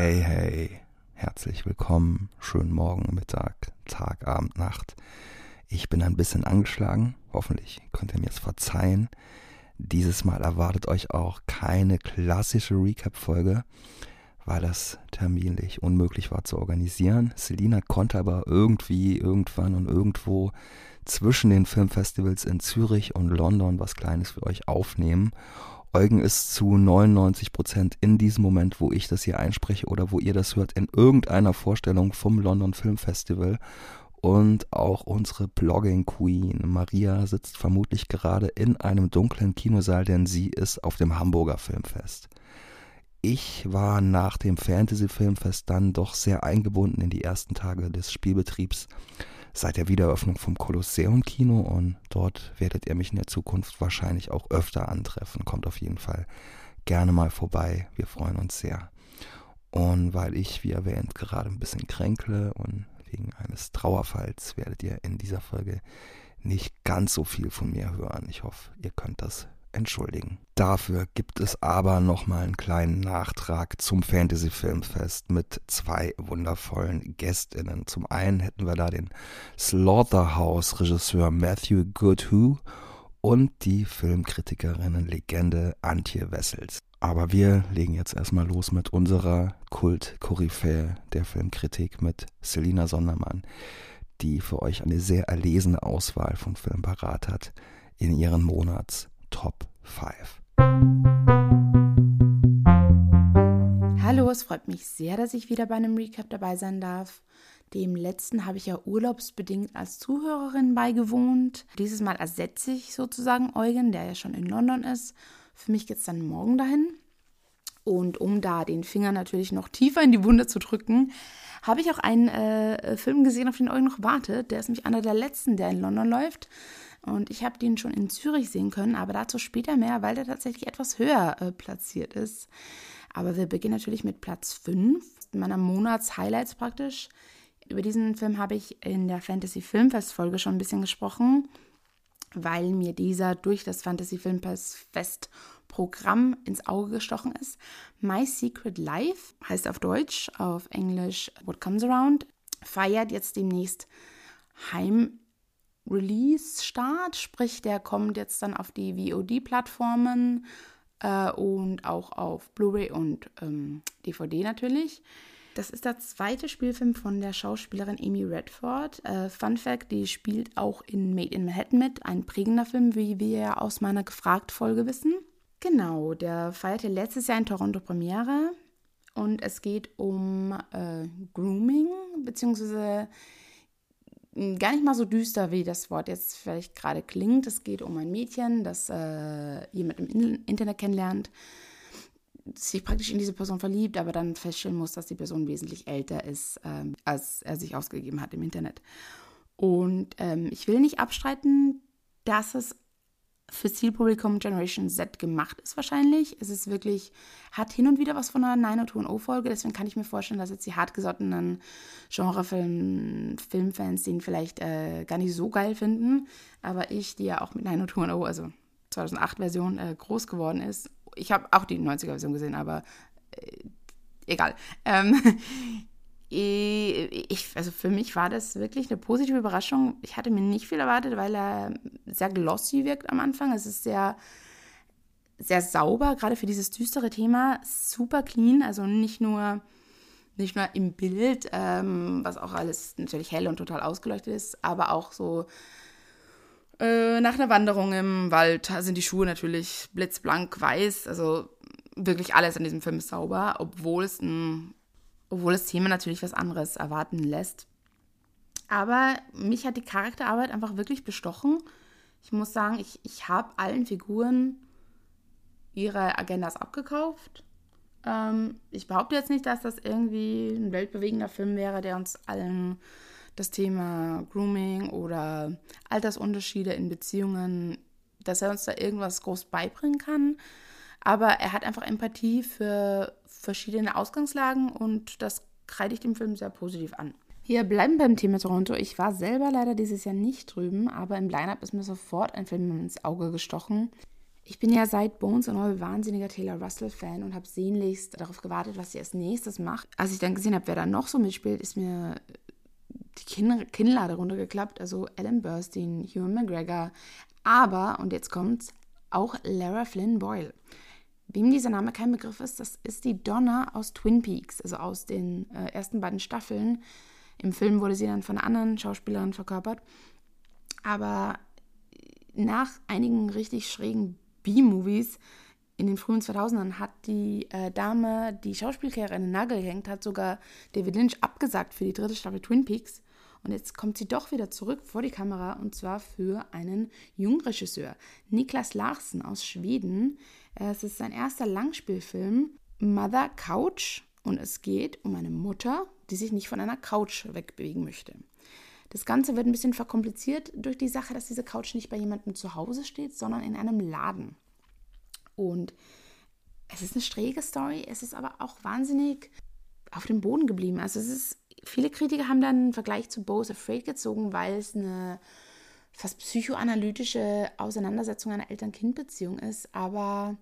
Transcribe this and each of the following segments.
Hey, hey, herzlich willkommen, schönen Morgen, Mittag, Tag, Abend, Nacht. Ich bin ein bisschen angeschlagen, hoffentlich könnt ihr mir es verzeihen. Dieses Mal erwartet euch auch keine klassische Recap-Folge, weil das terminlich unmöglich war zu organisieren. Selina konnte aber irgendwie, irgendwann und irgendwo zwischen den Filmfestivals in Zürich und London was Kleines für euch aufnehmen. Eugen ist zu 99% in diesem Moment, wo ich das hier einspreche oder wo ihr das hört, in irgendeiner Vorstellung vom London Film Festival. Und auch unsere Blogging Queen Maria sitzt vermutlich gerade in einem dunklen Kinosaal, denn sie ist auf dem Hamburger Filmfest. Ich war nach dem Fantasy Filmfest dann doch sehr eingebunden in die ersten Tage des Spielbetriebs seit der Wiedereröffnung vom Kolosseum Kino, und dort werdet ihr mich in der Zukunft wahrscheinlich auch öfter antreffen. Kommt auf jeden Fall gerne mal vorbei, wir freuen uns sehr. Und weil ich, wie erwähnt, gerade ein bisschen kränkle und wegen eines Trauerfalls, werdet ihr in dieser Folge nicht ganz so viel von mir hören. Ich hoffe, ihr könnt das entschuldigen. Dafür gibt es aber nochmal einen kleinen Nachtrag zum Fantasy Filmfest mit zwei wundervollen GästInnen. Zum einen hätten wir da den Slaughterhouse-Regisseur Matthew Goodhue und die Filmkritikerinnen-Legende Antje Wessels. Aber wir legen jetzt erstmal los mit unserer Kult-Koryphäe der Filmkritik, mit Selina Sondermann, die für euch eine sehr erlesene Auswahl von Filmen parat hat in ihren Monats-Top 5. Hallo, es freut mich sehr, dass ich wieder bei einem Recap dabei sein darf. Dem letzten habe ich ja urlaubsbedingt als Zuhörerin beigewohnt. Dieses Mal ersetze ich sozusagen Eugen, der ja schon in London ist. Für mich geht es dann morgen dahin. Und um da den Finger natürlich noch tiefer in die Wunde zu drücken, habe ich auch einen Film gesehen, auf den Eugen noch wartet. Der ist nämlich einer der letzten, der in London läuft. Und ich habe den schon in Zürich sehen können, aber dazu später mehr, weil der tatsächlich etwas höher platziert ist. Aber wir beginnen natürlich mit Platz 5, meiner Monats-Highlights praktisch. Über diesen Film habe ich in der Fantasy-Filmfest-Folge schon ein bisschen gesprochen, weil mir dieser durch das Fantasy-Filmfest-Programm ins Auge gestochen ist. My Secret Life heißt auf Deutsch, auf Englisch What Comes Around, feiert jetzt demnächst Heim-Release-Start, sprich der kommt jetzt dann auf die VOD-Plattformen und auch auf Blu-ray und DVD natürlich. Das ist der zweite Spielfilm von der Schauspielerin Amy Redford. Fun Fact, die spielt auch in Made in Manhattan mit. Ein prägender Film, wie wir ja aus meiner Gefragt-Folge wissen. Genau, der feierte letztes Jahr in Toronto Premiere. Und es geht um Grooming, beziehungsweise gar nicht mal so düster, wie das Wort jetzt vielleicht gerade klingt. Es geht um ein Mädchen, das jemand im Internet kennenlernt, sich praktisch in diese Person verliebt, aber dann feststellen muss, dass die Person wesentlich älter ist, als er sich ausgegeben hat im Internet. Und ich will nicht abstreiten, dass es für Zielpublikum Generation Z gemacht ist wahrscheinlich. Es ist wirklich, hat hin und wieder was von einer 90210-Folge, deswegen kann ich mir vorstellen, dass jetzt die hartgesottenen Filmfans den vielleicht gar nicht so geil finden. Aber ich, die ja auch mit 90210, also 2008-Version, groß geworden ist, ich habe auch die 90er-Version gesehen, aber egal. Also für mich war das wirklich eine positive Überraschung. Ich hatte mir nicht viel erwartet, weil er sehr glossy wirkt am Anfang. Es ist sehr, sehr sauber, gerade für dieses düstere Thema. Super clean, also nicht nur im Bild, was auch alles natürlich hell und total ausgeleuchtet ist, aber auch so nach einer Wanderung im Wald sind die Schuhe natürlich blitzblank weiß. Also wirklich alles an diesem Film ist sauber, obwohl das Thema natürlich was anderes erwarten lässt. Aber mich hat die Charakterarbeit einfach wirklich bestochen. Ich muss sagen, ich habe allen Figuren ihre Agendas abgekauft. Ich behaupte jetzt nicht, dass das irgendwie ein weltbewegender Film wäre, der uns allen das Thema Grooming oder Altersunterschiede in Beziehungen, dass er uns da irgendwas groß beibringen kann. Aber er hat einfach Empathie für verschiedene Ausgangslagen und das kreide ich dem Film sehr positiv an. Wir bleiben beim Thema Toronto. Ich war selber leider dieses Jahr nicht drüben, aber im Line-Up ist mir sofort ein Film ins Auge gestochen. Ich bin ja seit Bones und All wahnsinniger Taylor Russell-Fan und habe sehnlichst darauf gewartet, was sie als nächstes macht. Als ich dann gesehen habe, wer da noch so mitspielt, ist mir die Kinnlade runtergeklappt. Also Ellen Burstyn, Ewan McGregor, aber, und jetzt kommt's, auch Lara Flynn Boyle. Wem dieser Name kein Begriff ist, das ist die Donna aus Twin Peaks, also aus den ersten beiden Staffeln. Im Film wurde sie dann von einer anderen Schauspielerin verkörpert. Aber nach einigen richtig schrägen B-Movies in den frühen 2000ern hat die Dame die Schauspielkarriere an den Nagel gehängt, hat sogar David Lynch abgesagt für die 3. Staffel Twin Peaks. Und jetzt kommt sie doch wieder zurück vor die Kamera und zwar für einen jungen Regisseur, Niklas Larsson aus Schweden. Es ist sein erster Langspielfilm, Mother Couch, und es geht um eine Mutter, die sich nicht von einer Couch wegbewegen möchte. Das Ganze wird ein bisschen verkompliziert durch die Sache, dass diese Couch nicht bei jemandem zu Hause steht, sondern in einem Laden. Und es ist eine schräge Story, es ist aber auch wahnsinnig auf dem Boden geblieben. Also viele Kritiker haben dann einen Vergleich zu Beau is Afraid gezogen, weil es eine fast psychoanalytische Auseinandersetzung einer Eltern-Kind-Beziehung ist. Aber,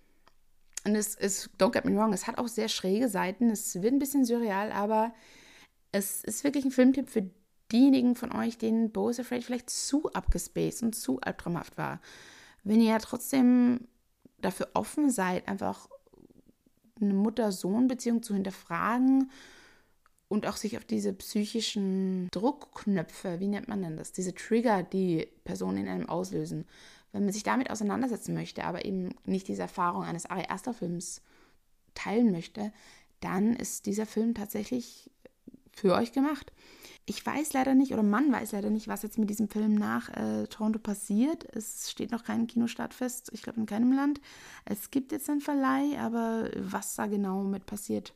und es ist, don't get me wrong, es hat auch sehr schräge Seiten, es wird ein bisschen surreal, aber es ist wirklich ein Filmtipp für diejenigen von euch, denen Beau is Afraid vielleicht zu abgespaced und zu albtraumhaft war. Wenn ihr ja trotzdem dafür offen seid, einfach eine Mutter-Sohn-Beziehung zu hinterfragen und auch sich auf diese psychischen Druckknöpfe, wie nennt man denn das, diese Trigger, die Personen in einem auslösen, wenn man sich damit auseinandersetzen möchte, aber eben nicht diese Erfahrung eines Ari Aster-Films teilen möchte, dann ist dieser Film tatsächlich für euch gemacht. Ich weiß leider nicht, oder man weiß leider nicht, was jetzt mit diesem Film nach Toronto passiert. Es steht noch kein Kinostart fest, ich glaube in keinem Land. Es gibt jetzt einen Verleih, aber was da genau mit passiert,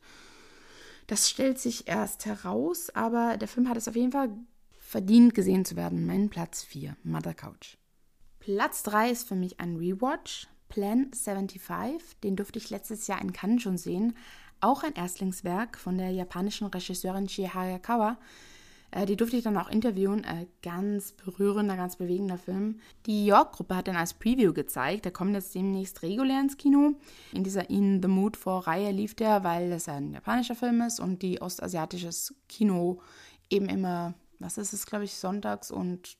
das stellt sich erst heraus. Aber der Film hat es auf jeden Fall verdient, gesehen zu werden. Mein Platz 4, Mother Couch. Platz 3 ist für mich ein Rewatch, Plan 75. Den durfte ich letztes Jahr in Cannes schon sehen. Auch ein Erstlingswerk von der japanischen Regisseurin Chie Hayakawa. Die durfte ich dann auch interviewen. Ganz berührender, ganz bewegender Film. Die York-Gruppe hat dann als Preview gezeigt. Der kommt jetzt demnächst regulär ins Kino. In dieser In the Mood for Reihe lief der, weil es ein japanischer Film ist und die ostasiatisches Kino eben immer, was ist es, glaube ich, sonntags und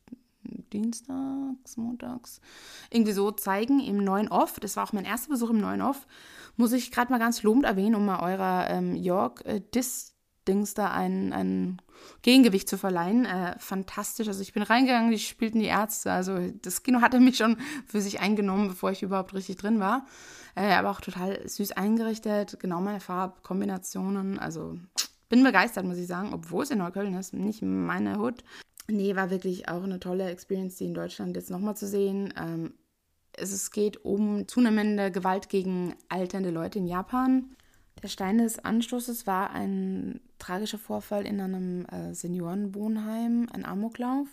dienstags, montags, irgendwie so zeigen im Neuen Off. Das war auch mein erster Besuch im Neuen Off. Muss ich gerade mal ganz lobend erwähnen, um mal eurer York-Dings da ein Gegengewicht zu verleihen. Fantastisch. Also ich bin reingegangen, die spielten die Ärzte. Also das Kino hatte mich schon für sich eingenommen, bevor ich überhaupt richtig drin war. Aber auch total süß eingerichtet. Genau meine Farbkombinationen. Also bin begeistert, muss ich sagen. Obwohl es in Neukölln ist, nicht meine Hut. Nee, war wirklich auch eine tolle Experience, die in Deutschland jetzt nochmal zu sehen. Es geht um zunehmende Gewalt gegen alternde Leute in Japan. Der Stein des Anstoßes war ein tragischer Vorfall in einem Seniorenwohnheim, ein Amoklauf.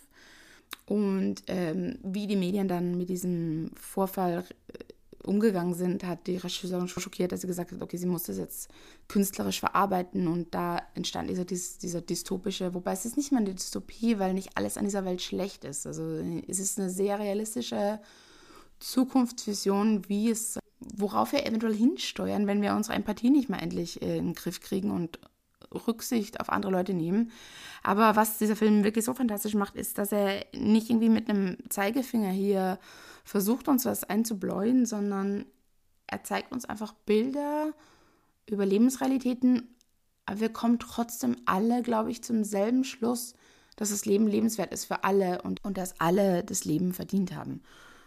Und wie die Medien dann mit diesem Vorfall umgegangen sind, hat die Regisseurin schon schockiert, dass sie gesagt hat, okay, sie muss das jetzt künstlerisch verarbeiten und da entstand dieser dystopische, wobei es ist nicht mal eine Dystopie, weil nicht alles an dieser Welt schlecht ist. Also es ist eine sehr realistische Zukunftsvision, worauf wir eventuell hinsteuern, wenn wir unsere Empathie nicht mal endlich in den Griff kriegen und Rücksicht auf andere Leute nehmen. Aber was dieser Film wirklich so fantastisch macht, ist, dass er nicht irgendwie mit einem Zeigefinger hier versucht, uns was einzubläuen, sondern er zeigt uns einfach Bilder über Lebensrealitäten, aber wir kommen trotzdem alle, glaube ich, zum selben Schluss, dass das Leben lebenswert ist für alle und dass alle das Leben verdient haben.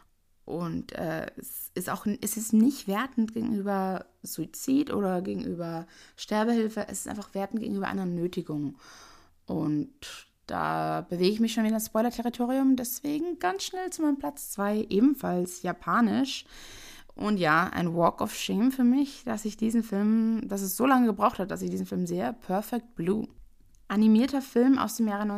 Und es ist nicht wertend gegenüber Suizid oder gegenüber Sterbehilfe, es ist einfach wertend gegenüber einer Nötigung. Und da bewege ich mich schon wieder ins Spoiler-Territorium, deswegen ganz schnell zu meinem Platz 2, ebenfalls japanisch. Und ja, ein Walk of Shame für mich, dass es so lange gebraucht hat, dass ich diesen Film sehe, Perfect Blue. Animierter Film aus dem Jahre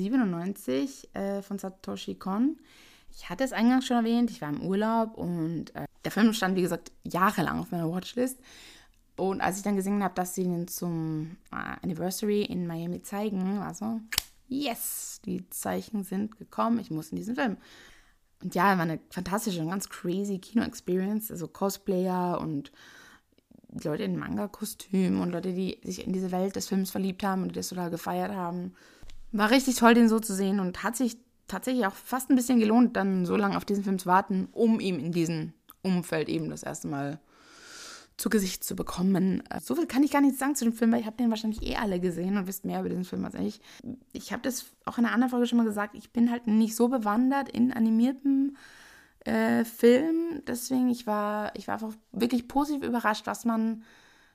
1997 von Satoshi Kon. Ich hatte es eingangs schon erwähnt, ich war im Urlaub und der Film stand, wie gesagt, jahrelang auf meiner Watchlist. Und als ich dann gesehen habe, dass sie ihn zum Anniversary in Miami zeigen, war so, yes, die Zeichen sind gekommen, ich muss in diesen Film. Und ja, war eine fantastische und ganz crazy Kino-Experience. Also Cosplayer und Leute in Manga-Kostümen und Leute, die sich in diese Welt des Films verliebt haben und die das total gefeiert haben. War richtig toll, den so zu sehen und hat sich tatsächlich auch fast ein bisschen gelohnt, dann so lange auf diesen Film zu warten, um ihm in diesem Umfeld eben das erste Mal zu Gesicht zu bekommen. So viel kann ich gar nicht sagen zu dem Film, weil ich habe den wahrscheinlich alle gesehen und wisst mehr über diesen Film als ich. Ich habe das auch in einer anderen Folge schon mal gesagt, ich bin halt nicht so bewandert in animiertem Film, deswegen ich war einfach wirklich positiv überrascht, was man,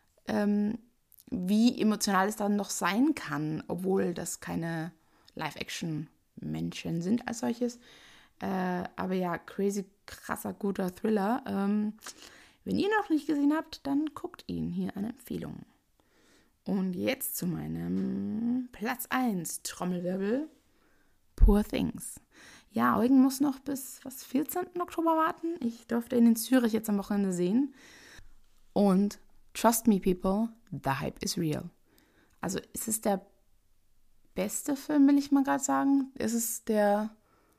wie emotional es dann noch sein kann, obwohl das keine Live-Action-Menschen sind als solches. Aber ja, crazy, krasser, guter Thriller. Wenn ihr ihn noch nicht gesehen habt, dann guckt ihn. Hier eine Empfehlung. Und jetzt zu meinem Platz 1, Trommelwirbel, Poor Things. Ja, Eugen muss noch bis 14. Oktober warten. Ich durfte ihn in Zürich jetzt am Wochenende sehen. Und trust me, people, the hype is real. Also es ist der beste Film, will ich mal gerade sagen. Es ist der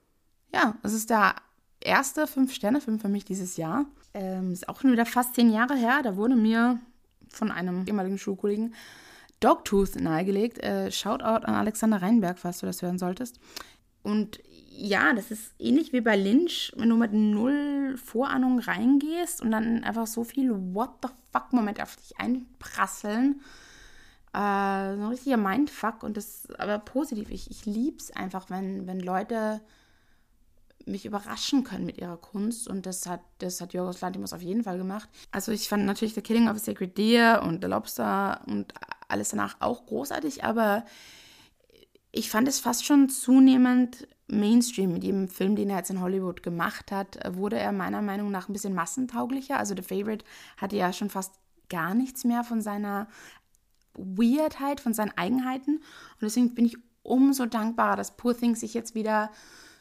erste 5-Sterne-Film für mich dieses Jahr. Ist auch schon wieder fast 10 Jahre her. Da wurde mir von einem ehemaligen Schulkollegen Dogtooth nahegelegt. Shoutout an Alexander Reinberg, falls du das hören solltest. Und ja, das ist ähnlich wie bei Lynch, wenn du mit 0 Vorahnung reingehst und dann einfach so viel What-the-fuck-Momente auf dich einprasseln. So ein richtiger Mindfuck und das aber positiv. Ich liebe es einfach, wenn Leute mich überraschen können mit ihrer Kunst und das hat Yorgos Lanthimos auf jeden Fall gemacht. Also ich fand natürlich The Killing of a Sacred Deer und The Lobster und alles danach auch großartig, aber ich fand es fast schon zunehmend Mainstream. Mit jedem Film, den er jetzt in Hollywood gemacht hat, wurde er meiner Meinung nach ein bisschen massentauglicher. Also The Favourite hatte ja schon fast gar nichts mehr von seiner Weirdheit, von seinen Eigenheiten. Und deswegen bin ich umso dankbarer, dass Poor Things sich jetzt wieder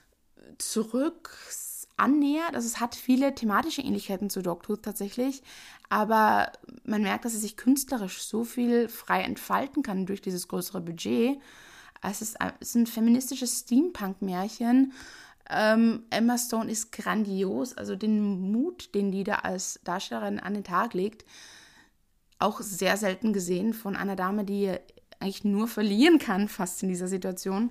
zurück annähert. Also es hat viele thematische Ähnlichkeiten zu Dogtooth tatsächlich, aber man merkt, dass es sich künstlerisch so viel frei entfalten kann durch dieses größere Budget. Es ist ein feministisches Steampunk-Märchen. Emma Stone ist grandios, also den Mut, den die da als Darstellerin an den Tag legt, auch sehr selten gesehen von einer Dame, die eigentlich nur verlieren kann, fast in dieser Situation.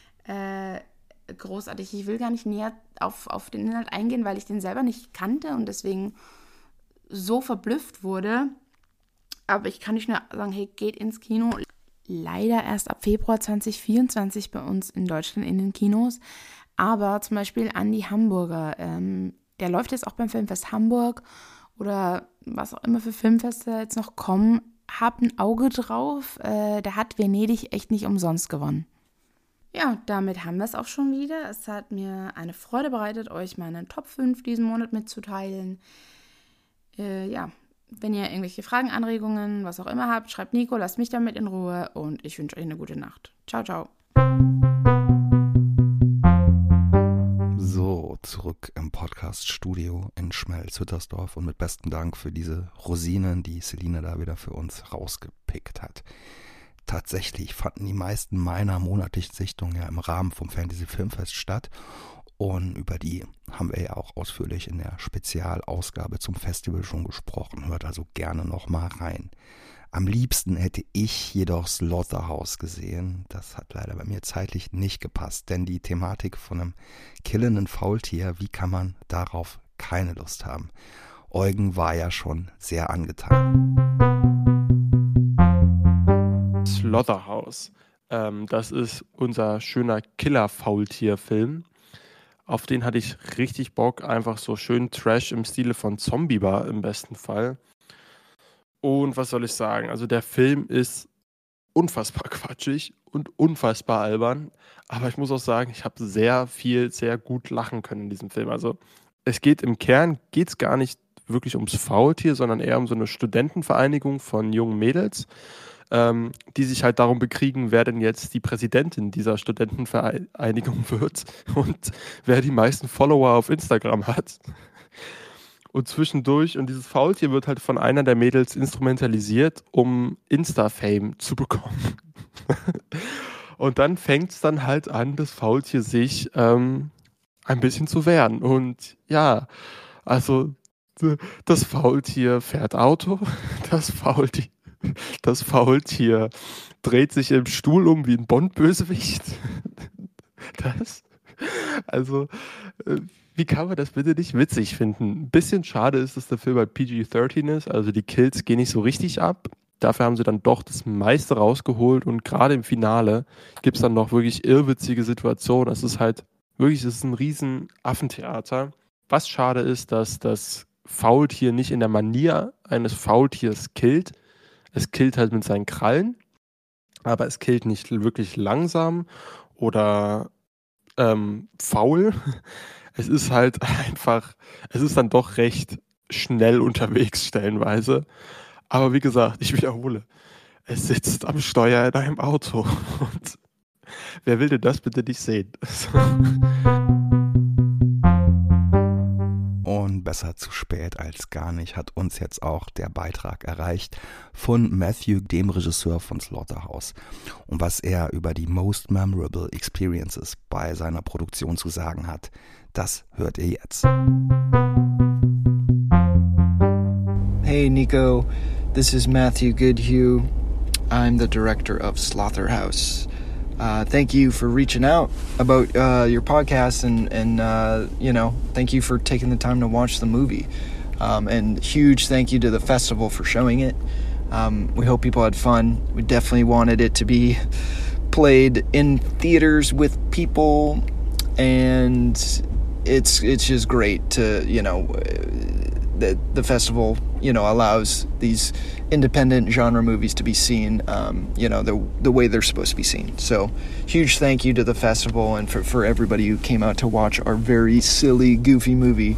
Großartig. Ich will gar nicht näher auf den Inhalt eingehen, weil ich den selber nicht kannte und deswegen so verblüfft wurde. Aber ich kann nicht nur sagen, hey, geht ins Kino. Leider erst ab Februar 2024 bei uns in Deutschland in den Kinos. Aber zum Beispiel Andi Hamburger, der läuft jetzt auch beim Filmfest Hamburg oder was auch immer für Filmfeste jetzt noch kommen. Hab ein Auge drauf. Der hat Venedig echt nicht umsonst gewonnen. Ja, damit haben wir es auch schon wieder. Es hat mir eine Freude bereitet, euch meine Top 5 diesen Monat mitzuteilen. Wenn ihr irgendwelche Fragen, Anregungen, was auch immer habt, schreibt Nico, lasst mich damit in Ruhe und ich wünsche euch eine gute Nacht. Ciao, ciao. So, zurück im Podcast-Studio in Schmelz-Hüttersdorf und mit besten Dank für diese Rosinen, die Selina da wieder für uns rausgepickt hat. Tatsächlich fanden die meisten meiner monatlichen Sichtungen ja im Rahmen vom Fantasy Filmfest statt und über die haben wir ja auch ausführlich in der Spezialausgabe zum Festival schon gesprochen. Hört also gerne nochmal rein. Am liebsten hätte ich jedoch Slaughterhouse gesehen. Das hat leider bei mir zeitlich nicht gepasst, denn die Thematik von einem killenden Faultier, wie kann man darauf keine Lust haben? Eugen war ja schon sehr angetan. Slaughterhouse. Das ist unser schöner Killer-Faultier-Film. Auf den hatte ich richtig Bock. Einfach so schön Trash im Stile von Zombie Bar im besten Fall. Und was soll ich sagen? Also der Film ist unfassbar quatschig und unfassbar albern. Aber ich muss auch sagen, ich habe sehr gut lachen können in diesem Film. Also es geht im Kern gar nicht wirklich ums Faultier, sondern eher um so eine Studentenvereinigung von jungen Mädels, die sich halt darum bekriegen, wer denn jetzt die Präsidentin dieser Studentenvereinigung wird und wer die meisten Follower auf Instagram hat. Und zwischendurch, und dieses Faultier wird halt von einer der Mädels instrumentalisiert, um Insta-Fame zu bekommen. Und dann fängt es dann halt an, das Faultier sich an ein bisschen zu wehren. Und ja, also das Faultier fährt Auto, das Faultier dreht sich im Stuhl um wie ein Bond-Bösewicht. Also, wie kann man das bitte nicht witzig finden? Ein bisschen schade ist, dass der Film bei PG-13 ist, also die Kills gehen nicht so richtig ab. Dafür haben sie dann doch das meiste rausgeholt und gerade im Finale gibt es dann noch wirklich irrwitzige Situationen. Es ist halt wirklich, es ist ein riesen Affentheater. Was schade ist, dass das Faultier nicht in der Manier eines Faultiers killt. Es killt halt mit seinen Krallen, aber es killt nicht wirklich langsam oder faul. Es ist halt einfach, es ist dann doch recht schnell unterwegs stellenweise. Aber wie gesagt, ich wiederhole, es sitzt am Steuer in einem Auto. Und wer will denn das bitte nicht sehen? Und besser zu spät als gar nicht hat uns jetzt auch der Beitrag erreicht von Matthew, dem Regisseur von Slaughterhouse. Und was er über die Most Memorable Experiences bei seiner Produktion zu sagen hat, das hört ihr jetzt. Hey Nico, this is Matthew Goodhue. I'm the director of Slaughterhouse. Thank you for reaching out about your podcast and thank you for taking the time to watch the movie. And huge thank you to the festival for showing it. We hope people had fun. We definitely wanted it to be played in theaters with people, and it's just great to, the festival, allows these independent genre movies to be seen, the way they're supposed to be seen. So huge thank you to the festival and for everybody who came out to watch our very silly, goofy movie.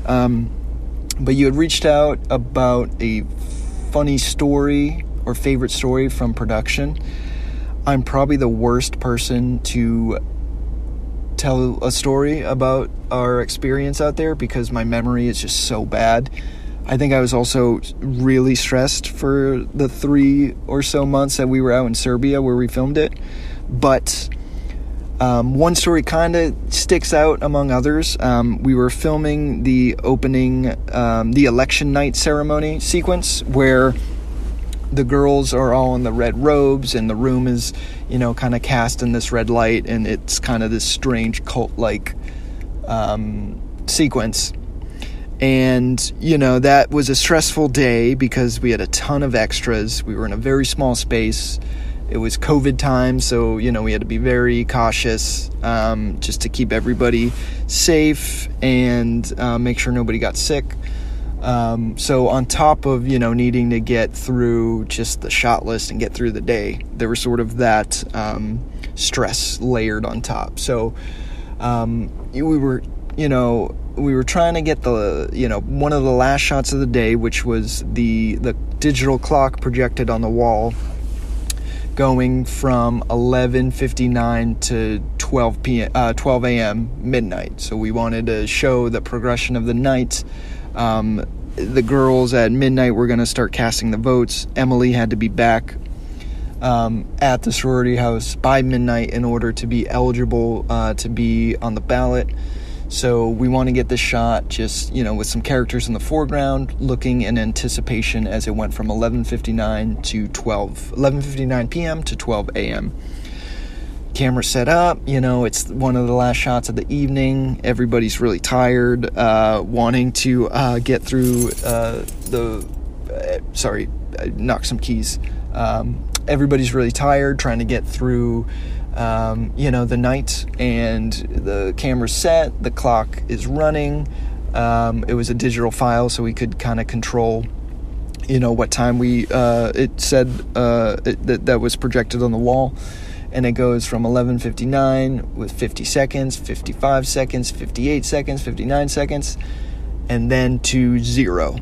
But you had reached out about a funny story or favorite story from production. I'm probably the worst person to tell a story about our experience out there because my memory is just so bad. I think I was also really stressed for the 3 or so months that we were out in Serbia where we filmed it. But one story kind of sticks out among others. We were filming the opening, the election night ceremony sequence where the girls are all in the red robes and the room is, kind of cast in this red light, and it's kind of this strange cult-like sequence. And, that was a stressful day because we had a ton of extras. We were in a very small space. It was COVID time, so, we had to be very cautious just to keep everybody safe and make sure nobody got sick. So on top of, needing to get through just the shot list and get through the day, there was sort of that stress layered on top. So we were trying to get the, one of the last shots of the day, which was the digital clock projected on the wall going from 11:59 to 12 a.m. midnight. So we wanted to show the progression of the night. The girls at midnight were going to start casting the votes. Emily had to be back at the sorority house by midnight in order to be eligible to be on the ballot. So we want to get this shot just, with some characters in the foreground looking in anticipation as it went from 11:59 p.m. to 12 a.m. Camera set up, it's one of the last shots of the evening. Everybody's really tired, wanting to get through sorry, I knocked some keys. Everybody's really tired, trying to get through, the night, and the camera's set, the clock is running. It was a digital file, so we could kind of control, what time it said that was projected on the wall. And it goes from 11:59 with 50 seconds, 55 seconds, 58 seconds, 59 seconds, and then to 0.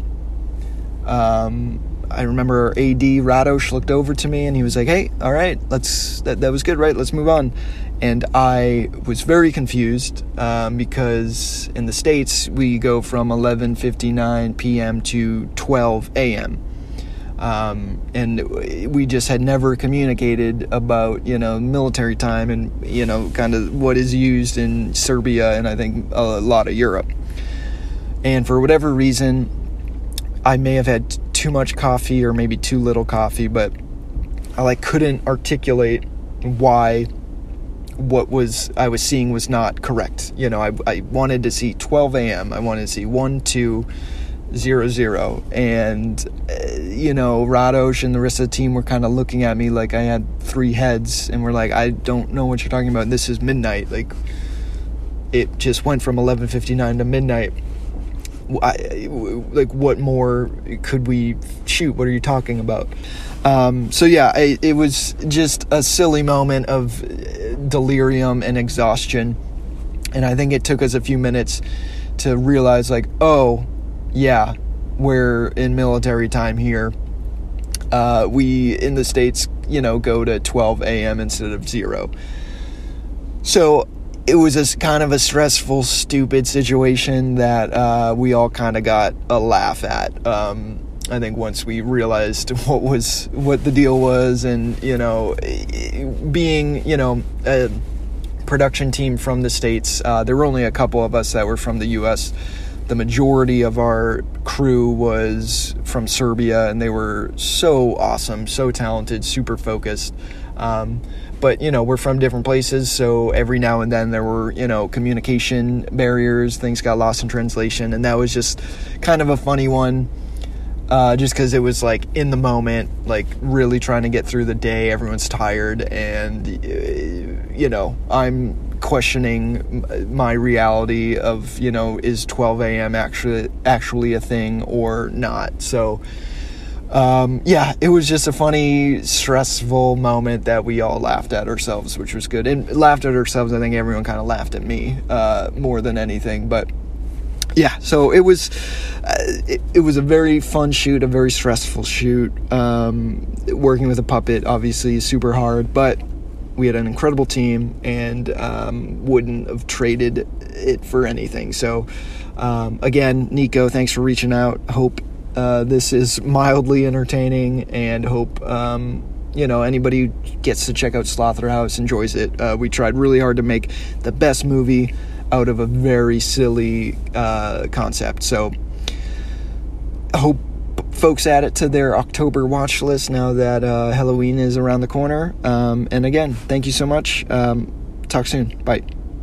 I remember AD Radosh looked over to me and he was like, "Hey, all right, that was good, right? Let's move on." And I was very confused because in the States we go from 11:59 p.m. to 12 a.m. And we just had never communicated about, military time and, kind of what is used in Serbia and I think a lot of Europe. And for whatever reason, I may have had too much coffee or maybe too little coffee, but I couldn't articulate why what I was seeing was not correct. I wanted to see 12 a.m. I wanted to see 1200, and Radosh and the rest of the team were kind of looking at me like I had three heads, and we're like, I don't know what you're talking about. This is midnight. It just went from 11:59 to midnight. What more could we shoot? What are you talking about? It was just a silly moment of delirium and exhaustion, and I think it took us a few minutes to realize, we're in military time here. We in the States, go to 12 a.m. instead of 0. So it was kind of a stressful, stupid situation that we all kind of got a laugh at. I think once we realized what the deal was, and being a production team from the States, there were only a couple of us that were from the U.S. The majority of our crew was from Serbia, and they were so awesome, so talented, super focused. But, we're from different places, so every now and then there were, communication barriers, things got lost in translation, and that was just kind of a funny one, just because it was, in the moment, really trying to get through the day, everyone's tired, and, I'm questioning my reality of, is 12 a.m. actually a thing or not, so... it was just a funny, stressful moment that we all laughed at ourselves, which was good. And laughed at ourselves, I think everyone kind of laughed at me, more than anything. But so it was a very fun shoot, a very stressful shoot. Working with a puppet, obviously, is super hard, but we had an incredible team and, wouldn't have traded it for anything. So, again, Nico, thanks for reaching out. Hope this is mildly entertaining, and hope anybody who gets to check out Slaughterhouse enjoys it. We tried really hard to make the best movie out of a very silly concept, so I hope folks add it to their October watch list now that Halloween is around the corner. And again, thank you so much. Talk soon. Bye.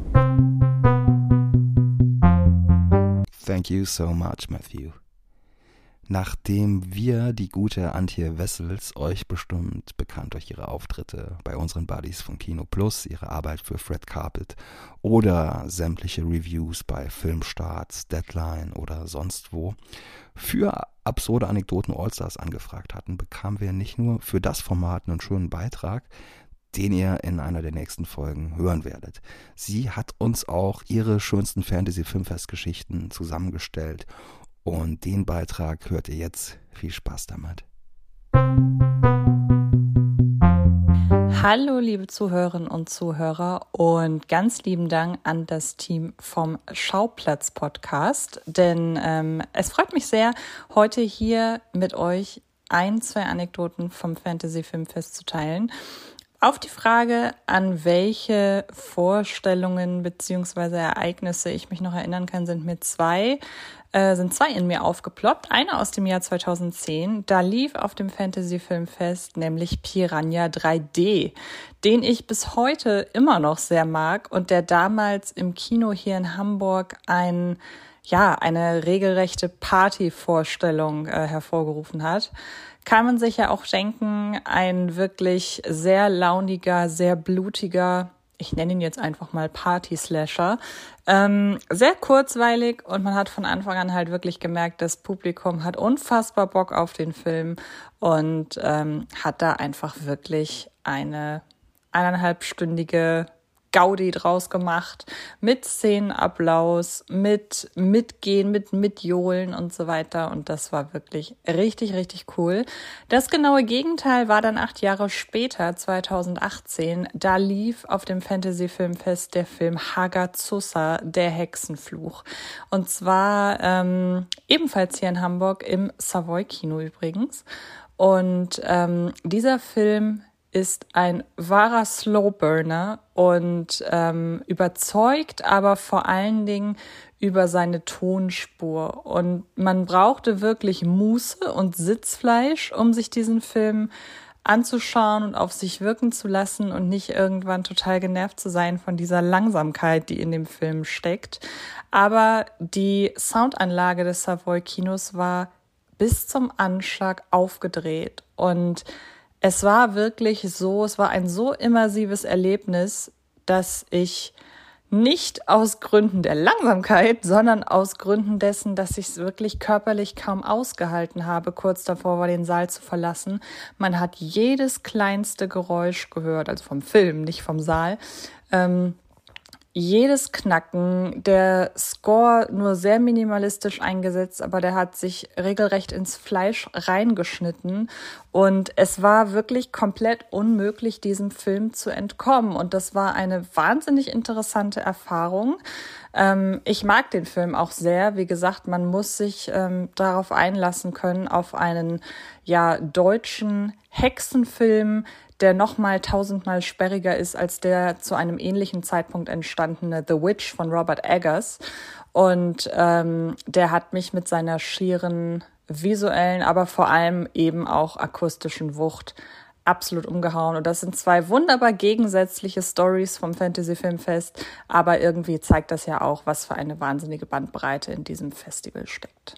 Thank you so much, Matthew. Nachdem wir, die gute Antje Wessels, euch bestimmt bekannt durch ihre Auftritte bei unseren Buddies von Kino Plus, ihre Arbeit für Fred Carpet oder sämtliche Reviews bei Filmstarts, Deadline oder sonst wo, für absurde Anekdoten Allstars angefragt hatten, bekamen wir nicht nur für das Format einen schönen Beitrag, den ihr in einer der nächsten Folgen hören werdet. Sie hat uns auch ihre schönsten Fantasy-Filmfestgeschichten zusammengestellt. Und den Beitrag hört ihr jetzt. Viel Spaß damit. Hallo liebe Zuhörerinnen und Zuhörer und ganz lieben Dank an das Team vom Schauplatz-Podcast, denn es freut mich sehr, heute hier mit euch 1-2 Anekdoten vom Fantasy-Filmfest zu teilen. Auf die Frage, an welche Vorstellungen bzw. Ereignisse ich mich noch erinnern kann, sind zwei in mir aufgeploppt. Eine aus dem Jahr 2010, da lief auf dem Fantasy-Filmfest nämlich Piranha 3D, den ich bis heute immer noch sehr mag und der damals im Kino hier in Hamburg eine regelrechte Partyvorstellung hervorgerufen hat. Kann man sich ja auch denken, ein wirklich sehr launiger, sehr blutiger, ich nenne ihn jetzt einfach mal Party-Slasher, sehr kurzweilig, und man hat von Anfang an halt wirklich gemerkt, das Publikum hat unfassbar Bock auf den Film und hat da einfach wirklich eine 1,5-stündige Gaudi draus gemacht, mit Szenenapplaus, mit Mitgehen, mit Mitjohlen und so weiter, und das war wirklich richtig, richtig cool. Das genaue Gegenteil war dann 8 Jahre später, 2018, da lief auf dem Fantasy-Filmfest der Film Hagazusa, der Hexenfluch, und zwar ebenfalls hier in Hamburg im Savoy-Kino übrigens. Und dieser Film ist ein wahrer Slowburner und überzeugt aber vor allen Dingen über seine Tonspur. Und man brauchte wirklich Muße und Sitzfleisch, um sich diesen Film anzuschauen und auf sich wirken zu lassen und nicht irgendwann total genervt zu sein von dieser Langsamkeit, die in dem Film steckt. Aber die Soundanlage des Savoy Kinos war bis zum Anschlag aufgedreht und es war wirklich so, es war ein so immersives Erlebnis, dass ich nicht aus Gründen der Langsamkeit, sondern aus Gründen dessen, dass ich es wirklich körperlich kaum ausgehalten habe, kurz davor war, den Saal zu verlassen. Man hat jedes kleinste Geräusch gehört, also vom Film, nicht vom Saal. Jedes Knacken, der Score nur sehr minimalistisch eingesetzt, aber der hat sich regelrecht ins Fleisch reingeschnitten und es war wirklich komplett unmöglich, diesem Film zu entkommen und das war eine wahnsinnig interessante Erfahrung. Ich mag den Film auch sehr, wie gesagt, man muss sich darauf einlassen können, auf einen deutschen Hexenfilm, der nochmal 1000-mal sperriger ist als der zu einem ähnlichen Zeitpunkt entstandene The Witch von Robert Eggers. Und der hat mich mit seiner schieren visuellen, aber vor allem eben auch akustischen Wucht absolut umgehauen. Und das sind zwei wunderbar gegensätzliche Stories vom Fantasy Filmfest, aber irgendwie zeigt das ja auch, was für eine wahnsinnige Bandbreite in diesem Festival steckt.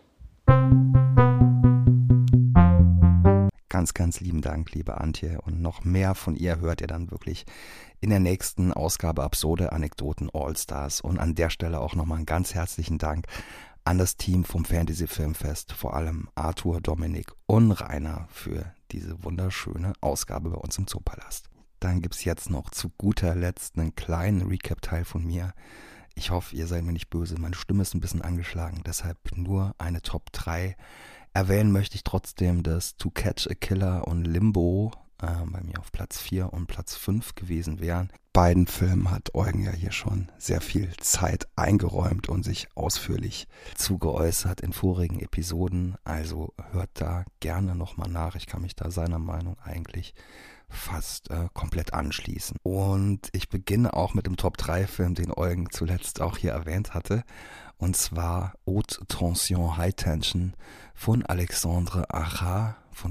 Ganz, ganz lieben Dank, liebe Antje. Und noch mehr von ihr hört ihr dann wirklich in der nächsten Ausgabe Absurde Anekdoten All-Stars. Und an der Stelle auch nochmal einen ganz herzlichen Dank an das Team vom Fantasy Filmfest, vor allem Arthur, Dominik und Rainer für diese wunderschöne Ausgabe bei uns im Zoopalast. Dann gibt's jetzt noch zu guter Letzt einen kleinen Recap-Teil von mir. Ich hoffe, ihr seid mir nicht böse. Meine Stimme ist ein bisschen angeschlagen, deshalb nur eine Top 3. Erwähnen möchte ich trotzdem, dass To Catch a Killer und Limbo bei mir auf Platz 4 und Platz 5 gewesen wären. Beiden Filmen hat Eugen ja hier schon sehr viel Zeit eingeräumt und sich ausführlich zugeäußert in vorigen Episoden. Also hört da gerne nochmal nach. Ich kann mich da seiner Meinung eigentlich fast komplett anschließen. Und ich beginne auch mit dem Top-3-Film, den Eugen zuletzt auch hier erwähnt hatte. Und zwar Haute Tension, High Tension von Alexandre Aja von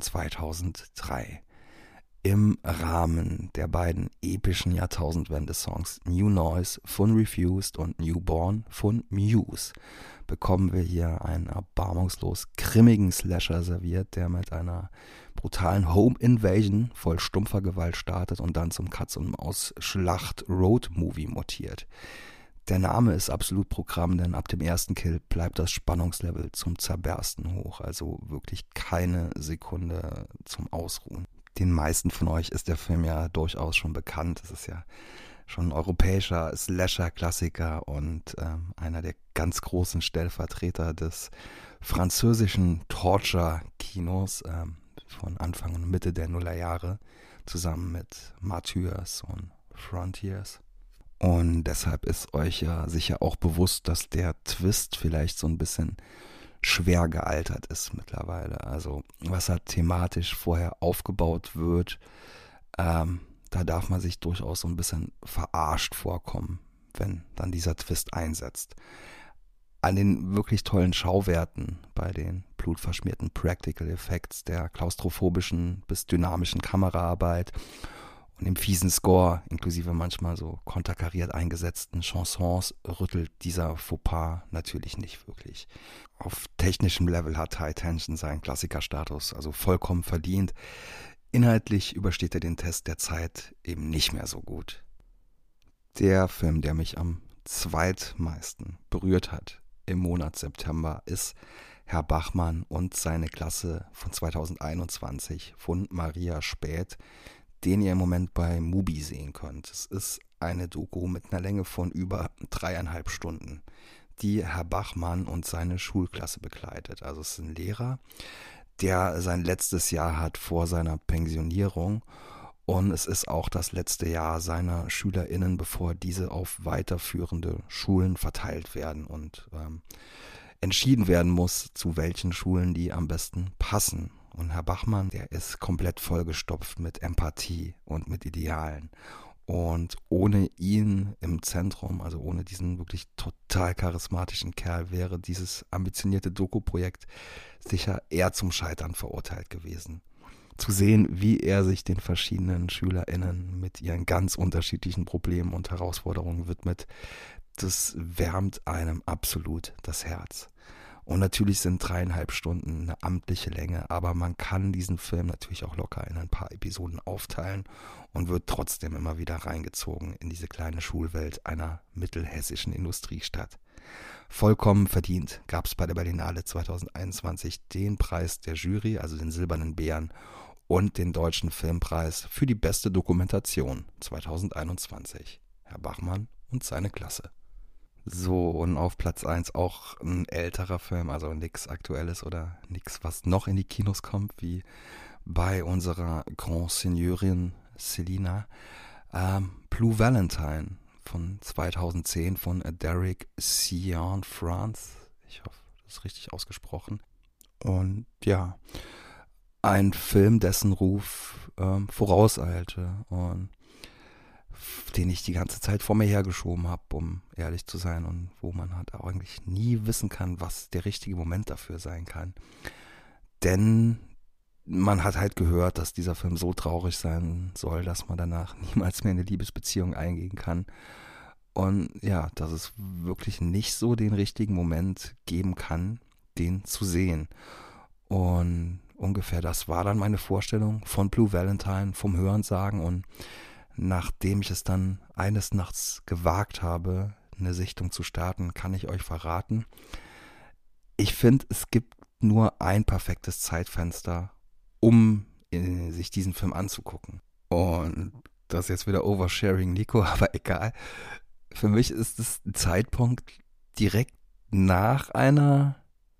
2003. Im Rahmen der beiden epischen Jahrtausendwende-Songs New Noise von Refused und Newborn von Muse bekommen wir hier einen erbarmungslos grimmigen Slasher serviert, der mit einer brutalen Home-Invasion voll stumpfer Gewalt startet und dann zum Katz-und-Maus-Schlacht-Road-Movie mutiert. Der Name ist absolut Programm, denn ab dem ersten Kill bleibt das Spannungslevel zum Zerbersten hoch, also wirklich keine Sekunde zum Ausruhen. Den meisten von euch ist der Film ja durchaus schon bekannt. Es ist ja schon ein europäischer Slasher-Klassiker und einer der ganz großen Stellvertreter des französischen Torture-Kinos von Anfang und Mitte der Nullerjahre, zusammen mit Martyrs und Frontiers. Und deshalb ist euch ja sicher auch bewusst, dass der Twist vielleicht so ein bisschen schwer gealtert ist mittlerweile. Also was halt thematisch vorher aufgebaut wird, da darf man sich durchaus so ein bisschen verarscht vorkommen, wenn dann dieser Twist einsetzt. An den wirklich tollen Schauwerten, bei den blutverschmierten Practical Effects, der klaustrophobischen bis dynamischen Kameraarbeit und dem fiesen Score, inklusive manchmal so konterkariert eingesetzten Chansons, rüttelt dieser Fauxpas natürlich nicht wirklich. Auf technischem Level hat High Tension seinen Klassikerstatus also vollkommen verdient. Inhaltlich übersteht er den Test der Zeit eben nicht mehr so gut. Der Film, der mich am zweitmeisten berührt hat im Monat September, ist Herr Bachmann und seine Klasse von 2021 von Maria Späth, den ihr im Moment bei Mubi sehen könnt. Es ist eine Doku mit einer Länge von über 3,5 Stunden, die Herr Bachmann und seine Schulklasse begleitet. Also es ist ein Lehrer, der sein letztes Jahr hat vor seiner Pensionierung und es ist auch das letzte Jahr seiner SchülerInnen, bevor diese auf weiterführende Schulen verteilt werden und entschieden werden muss, zu welchen Schulen die am besten passen. Und Herr Bachmann, der ist komplett vollgestopft mit Empathie und mit Idealen. Und ohne ihn im Zentrum, also ohne diesen wirklich total charismatischen Kerl, wäre dieses ambitionierte Doku-Projekt sicher eher zum Scheitern verurteilt gewesen. Zu sehen, wie er sich den verschiedenen SchülerInnen mit ihren ganz unterschiedlichen Problemen und Herausforderungen widmet, das wärmt einem absolut das Herz. Und natürlich sind 3,5 Stunden eine amtliche Länge, aber man kann diesen Film natürlich auch locker in ein paar Episoden aufteilen und wird trotzdem immer wieder reingezogen in diese kleine Schulwelt einer mittelhessischen Industriestadt. Vollkommen verdient gab es bei der Berlinale 2021 den Preis der Jury, also den Silbernen Bären, und den Deutschen Filmpreis für die beste Dokumentation 2021. Herr Bachmann und seine Klasse. So, und auf Platz 1 auch ein älterer Film, also nichts Aktuelles oder nichts, was noch in die Kinos kommt, wie bei unserer Grand Seigneurin Selina. Blue Valentine von 2010 von Derek Cianfrance. Ich hoffe, das ist richtig ausgesprochen. Und ja, ein Film, dessen Ruf vorauseilte und den ich die ganze Zeit vor mir hergeschoben habe, um ehrlich zu sein, und wo man halt auch eigentlich nie wissen kann, was der richtige Moment dafür sein kann. Denn man hat halt gehört, dass dieser Film so traurig sein soll, dass man danach niemals mehr eine Liebesbeziehung eingehen kann. Und ja, dass es wirklich nicht so den richtigen Moment geben kann, den zu sehen. Und ungefähr das war dann meine Vorstellung von Blue Valentine, vom Hörensagen. Und nachdem ich es dann eines Nachts gewagt habe, eine Sichtung zu starten, kann ich euch verraten, ich finde, es gibt nur ein perfektes Zeitfenster, um sich diesen Film anzugucken. Und das ist jetzt wieder Oversharing, Nico, aber egal. Für mich ist es ein Zeitpunkt direkt nach einer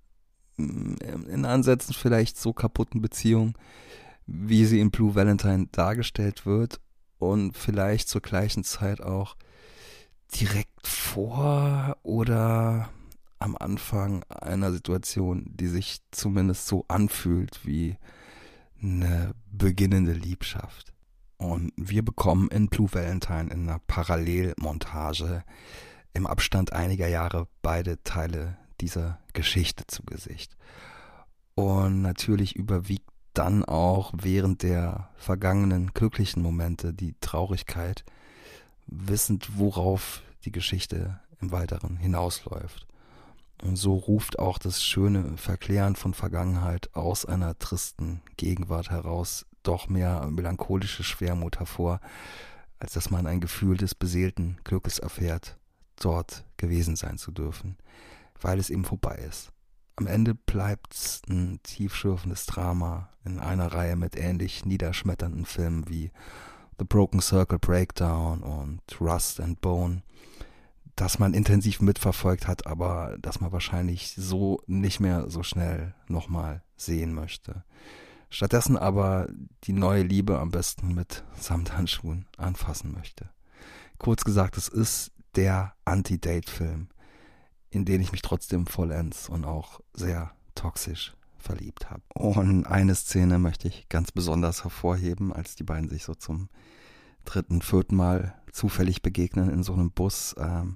in Ansätzen vielleicht so kaputten Beziehung, wie sie in Blue Valentine dargestellt wird. Und vielleicht zur gleichen Zeit auch direkt vor oder am Anfang einer Situation, die sich zumindest so anfühlt wie eine beginnende Liebschaft. Und wir bekommen in Blue Valentine in einer Parallelmontage im Abstand einiger Jahre beide Teile dieser Geschichte zu Gesicht. Und natürlich überwiegt dann auch während der vergangenen glücklichen Momente die Traurigkeit, wissend, worauf die Geschichte im Weiteren hinausläuft. Und so ruft auch das schöne Verklären von Vergangenheit aus einer tristen Gegenwart heraus doch mehr melancholische Schwermut hervor, als dass man ein Gefühl des beseelten Glückes erfährt, dort gewesen sein zu dürfen, weil es eben vorbei ist. Am Ende bleibt's ein tiefschürfendes Drama in einer Reihe mit ähnlich niederschmetternden Filmen wie The Broken Circle Breakdown und Rust and Bone, das man intensiv mitverfolgt hat, aber das man wahrscheinlich so nicht mehr so schnell nochmal sehen möchte. Stattdessen aber die neue Liebe am besten mit Samthandschuhen anfassen möchte. Kurz gesagt, es ist der Anti-Date-Film, in den ich mich trotzdem vollends und auch sehr toxisch verliebt habe. Und eine Szene möchte ich ganz besonders hervorheben, als die beiden sich so zum 3., 4. Mal zufällig begegnen in so einem Bus.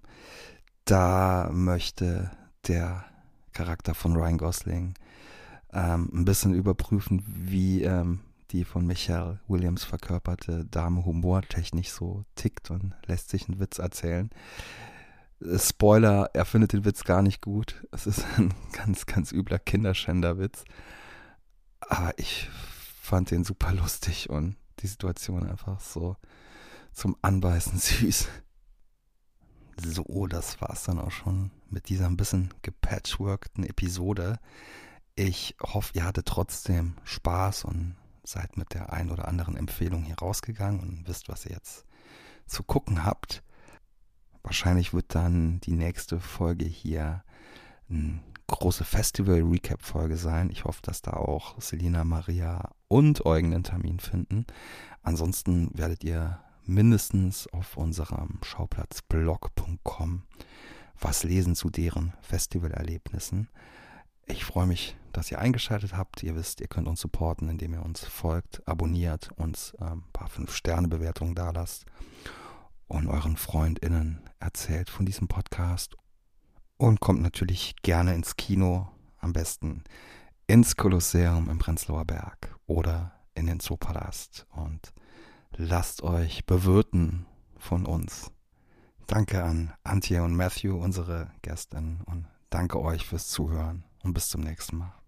Da möchte der Charakter von Ryan Gosling ein bisschen überprüfen, wie die von Michelle Williams verkörperte Dame humortechnisch so tickt und lässt sich einen Witz erzählen. Spoiler, er findet den Witz gar nicht gut. Es ist ein ganz, ganz übler Kinderschänderwitz. Aber ich fand den super lustig und die Situation einfach so zum Anbeißen süß. So, das war's dann auch schon mit dieser ein bisschen gepatchworkten Episode. Ich hoffe, ihr hattet trotzdem Spaß und seid mit der ein oder anderen Empfehlung hier rausgegangen und wisst, was ihr jetzt zu gucken habt. Wahrscheinlich wird dann die nächste Folge hier eine große Festival-Recap-Folge sein. Ich hoffe, dass da auch Selina, Maria und Eugen einen Termin finden. Ansonsten werdet ihr mindestens auf unserem Schauplatzblog.com was lesen zu deren Festivalerlebnissen. Ich freue mich dass ihr eingeschaltet habt. Ihr wisst, ihr könnt uns supporten, indem ihr uns folgt, abonniert, uns ein paar 5-Sterne-Bewertungen dalasst und euren FreundInnen erzählt von diesem Podcast. Und kommt natürlich gerne ins Kino, am besten ins Kolosseum im Prenzlauer Berg oder in den Zoopalast und lasst euch bewirten von uns. Danke an Antje und Matthew, unsere Gästinnen, und danke euch fürs Zuhören und bis zum nächsten Mal.